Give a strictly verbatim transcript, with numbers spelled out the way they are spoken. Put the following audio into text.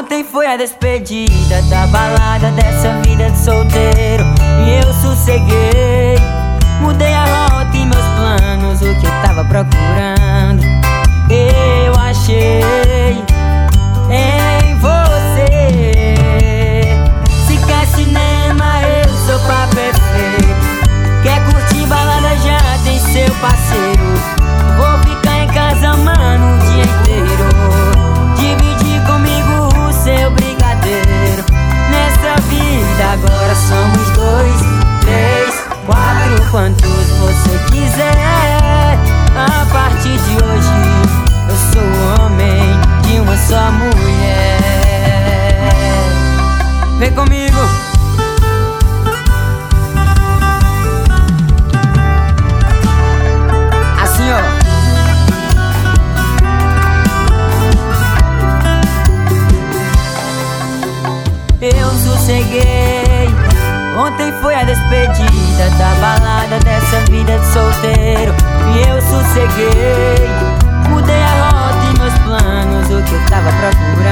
Ontem foi a despedida da balada dessa vida de solteiro e eu sosseguei. Mudei a rota e meus planos, o que eu tava procurando eu achei em você. Se quer cinema, eu sou pra perfeito. Quer curtir balada, já tem seu parceiro. Vou ficar em casa, mano, o dia inteiro. Dividir comigo o seu brigadeiro. Nessa vida agora somos dois, três, quatro, quantos você quiser. A partir de hoje eu sou o homem de uma só mulher. Vem comigo. Assim, ó. Eu sosseguei. Ontem foi a despedida da balada dessa vida de solteiro e eu sosseguei. Mudei a rota e meus planos, o que eu tava procurando